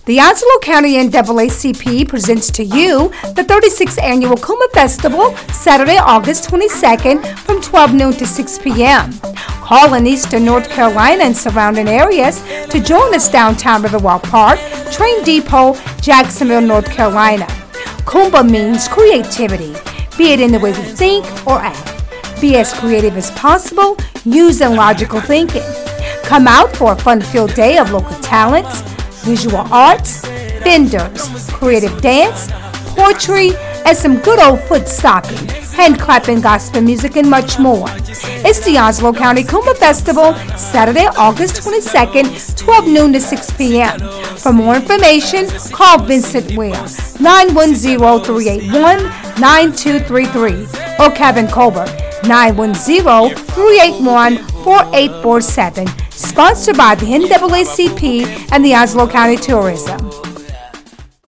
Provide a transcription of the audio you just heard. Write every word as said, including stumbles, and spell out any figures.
The Onslow County N double A C P presents to you the thirty-sixth Annual Kuma Festival, Saturday, August twenty-second from twelve noon to six p.m. Call in Eastern North Carolina and surrounding areas to join us downtown Riverwalk Park, Train Depot, Jacksonville, North Carolina. Kumba means creativity, be it in the way we think or act. Be as creative as possible using logical thinking. Come out for a fun-filled day of local talents, visual arts, vendors, creative dance, poetry, and some good old foot stomping, hand clapping, gospel music, and much more. It's the Onslow County Kuma Festival, Saturday, August twenty-second, twelve noon to six p.m. For more information, call Vincent Ware, nine one zero, three eight one, nine two three three, or Kevin Colbert, nine one zero, three eight one, four eight four seven. Sponsored by the N double A C P and the Onslow County Tourism.